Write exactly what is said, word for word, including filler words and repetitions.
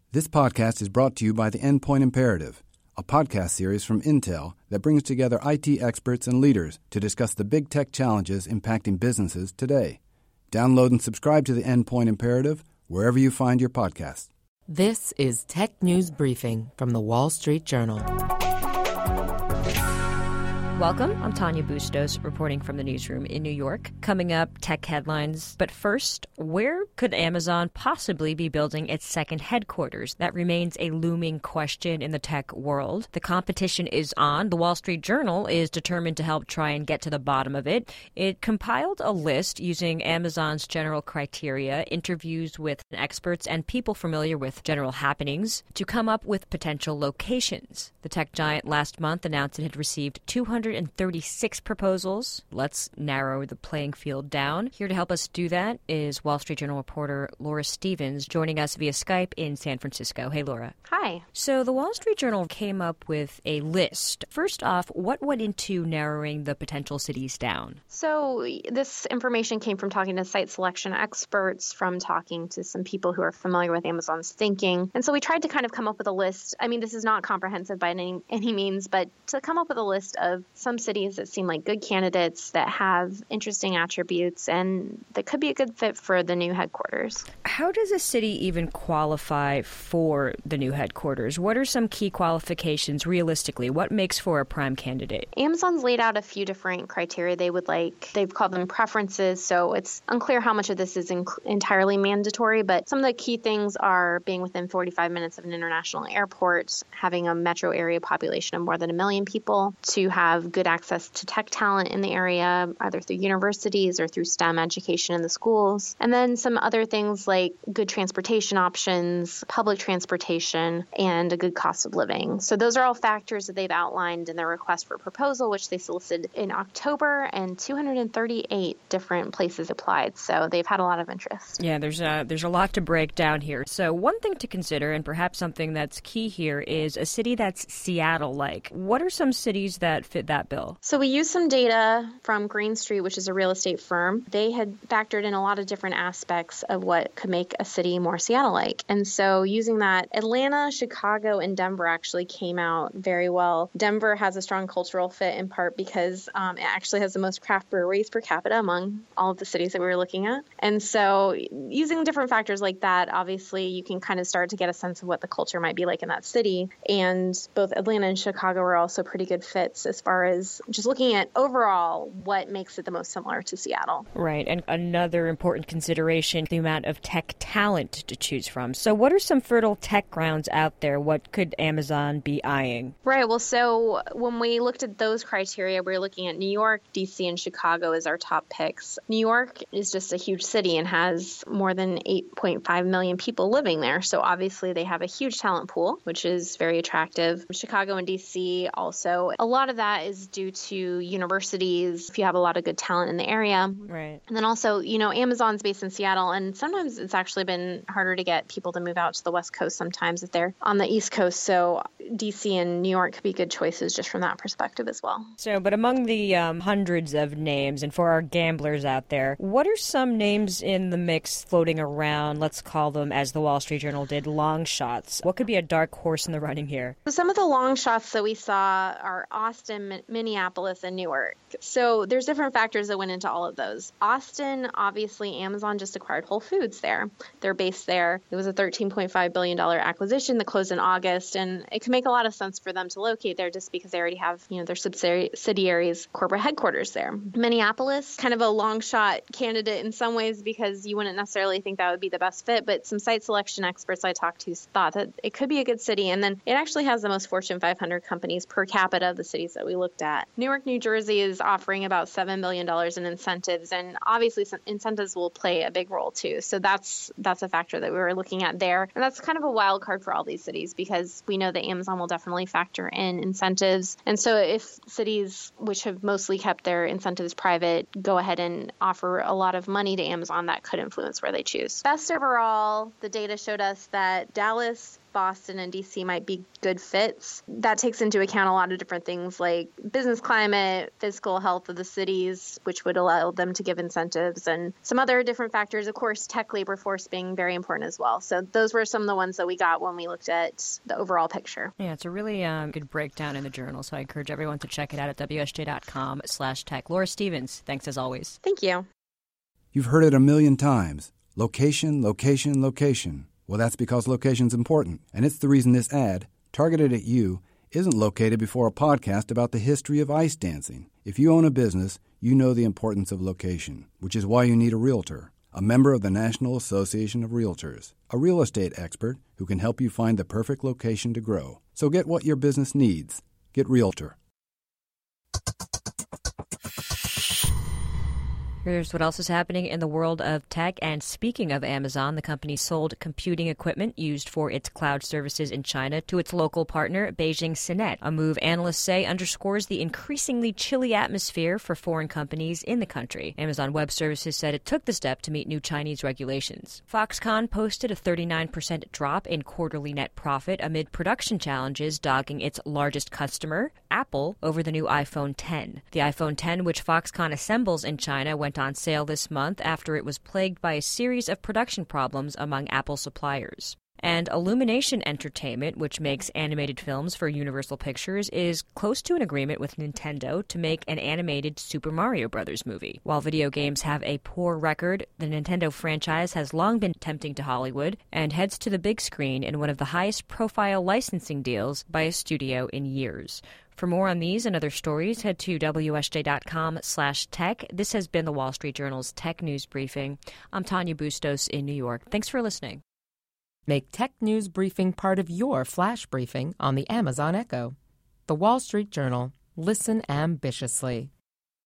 This podcast is brought to you by the Endpoint Imperative, a podcast series from Intel that brings together I T experts and leaders to discuss the big tech challenges impacting businesses today. Download and subscribe to the Endpoint Imperative wherever you find your podcasts. This is Tech News Briefing from The Wall Street Journal. Welcome. I'm Tanya Bustos, reporting from the newsroom in New York. Coming up, tech headlines. But first, where could Amazon possibly be building its second headquarters? That remains a looming question in the tech world. The competition is on. The Wall Street Journal is determined to help try and get to the bottom of it. It compiled a list using Amazon's general criteria, interviews with experts and people familiar with general happenings to come up with potential locations. The tech giant last month announced it had received two hundred thirty-six proposals. Let's narrow the playing field down. Here to help us do that is Wall Street Journal reporter Laura Stevens, joining us via Skype in San Francisco. Hey, Laura. Hi. So the Wall Street Journal came up with a list. First off, what went into narrowing the potential cities down? So this information came from talking to site selection experts, from talking to some people who are familiar with Amazon's thinking. And so we tried to kind of come up with a list. I mean, this is not comprehensive by any, any means, but to come up with a list of some cities that seem like good candidates that have interesting attributes and that could be a good fit for the new headquarters. How does a city even qualify for the new headquarters? What are some key qualifications realistically? What makes for a prime candidate? Amazon's laid out a few different criteria they would like. They've called them preferences, so it's unclear how much of this is inc- entirely mandatory, but some of the key things are being within forty-five minutes of an international airport, having a metro area population of more than a million people, to have good access to tech talent in the area, either through universities or through STEM education in the schools. And then some other things like good transportation options, public transportation, and a good cost of living. So those are all factors that they've outlined in their request for proposal, which they solicited in October, and two hundred thirty-eight different places applied. So they've had a lot of interest. Yeah, there's a, there's a lot to break down here. So one thing to consider, and perhaps something that's key here, is a city that's Seattle-like. What are some cities that fit that bill? So we used some data from Green Street, which is a real estate firm. They had factored in a lot of different aspects of what could make a city more Seattle-like. And so using that, Atlanta, Chicago, and Denver actually came out very well. Denver has a strong cultural fit in part because um, it actually has the most craft breweries per capita among all of the cities that we were looking at. And so using different factors like that, obviously you can kind of start to get a sense of what the culture might be like in that city. And both Atlanta and Chicago are also pretty good fits as far as just looking at overall what makes it the most similar to Seattle. Right. And another important consideration, the amount of tech talent to choose from. So what are some fertile tech grounds out there? What could Amazon be eyeing? Right. Well, so when we looked at those criteria, we were looking at New York, D C, and Chicago as our top picks. New York is just a huge city and has more than eight point five million people living there. So obviously they have a huge talent pool, which is very attractive. Chicago and D C also, a lot of that is due to universities, if you have a lot of good talent in the area. Right. And then also, you know, Amazon's based in Seattle, and sometimes it's actually been harder to get people to move out to the West Coast sometimes if they're on the East Coast. So D C and New York could be good choices just from that perspective as well. So, but among the um, hundreds of names, and for our gamblers out there, what are some names in the mix floating around, let's call them, as the Wall Street Journal did, long shots? What could be a dark horse in the running here? So some of the long shots that we saw are Austin, Minneapolis, and Newark. So there's different factors that went into all of those. Austin, obviously, Amazon just acquired Whole Foods there. They're based there. It was a thirteen point five billion dollars acquisition that closed in August, and it can make a lot of sense for them to locate there just because they already have, you know, their subsidiaries corporate headquarters there. Minneapolis, kind of a long shot candidate in some ways because you wouldn't necessarily think that would be the best fit, but some site selection experts I talked to thought that it could be a good city, and then it actually has the most Fortune five hundred companies per capita of the cities that we looked at. Newark, New Jersey is offering about seven billion dollars in incentives, and obviously some incentives will play a big role too. So that's that's a factor that we were looking at there. And that's kind of a wild card for all these cities because we know that Amazon will definitely factor in incentives. And so if cities which have mostly kept their incentives private go ahead and offer a lot of money to Amazon, that could influence where they choose. Best overall, the data showed us that Dallas, Boston and D C might be good fits. That takes into account a lot of different things like business climate, physical health of the cities, which would allow them to give incentives, and some other different factors. Of course, tech labor force being very important as well. So those were some of the ones that we got when we looked at the overall picture. Yeah, it's a really um, good breakdown in the journal, so I encourage everyone to check it out at W S J dot com slash tech. Laura Stevens, thanks as always. Thank you. You've heard it a million times. Location, location, location. Well, that's because location's important, and it's the reason this ad, targeted at you, isn't located before a podcast about the history of ice dancing. If you own a business, you know the importance of location, which is why you need a realtor, a member of the National Association of Realtors, a real estate expert who can help you find the perfect location to grow. So get what your business needs. Get Realtor. Here's what else is happening in the world of tech. And speaking of Amazon, the company sold computing equipment used for its cloud services in China to its local partner, Beijing Cinet, a move analysts say underscores the increasingly chilly atmosphere for foreign companies in the country. Amazon Web Services said it took the step to meet new Chinese regulations. Foxconn posted a thirty-nine percent drop in quarterly net profit amid production challenges dogging its largest customer, Apple, over the new iPhone ten. The iPhone ten, which Foxconn assembles in China, went on sale this month after it was plagued by a series of production problems among Apple suppliers. And Illumination Entertainment, which makes animated films for Universal Pictures, is close to an agreement with Nintendo to make an animated Super Mario Bros. Movie. While video games have a poor record, the Nintendo franchise has long been tempting to Hollywood and heads to the big screen in one of the highest profile licensing deals by a studio in years. For more on these and other stories, head to W S J dot com slash tech. This has been the Wall Street Journal's Tech News Briefing. I'm Tanya Bustos in New York. Thanks for listening. Make Tech News Briefing part of your flash briefing on the Amazon Echo. The Wall Street Journal. Listen ambitiously.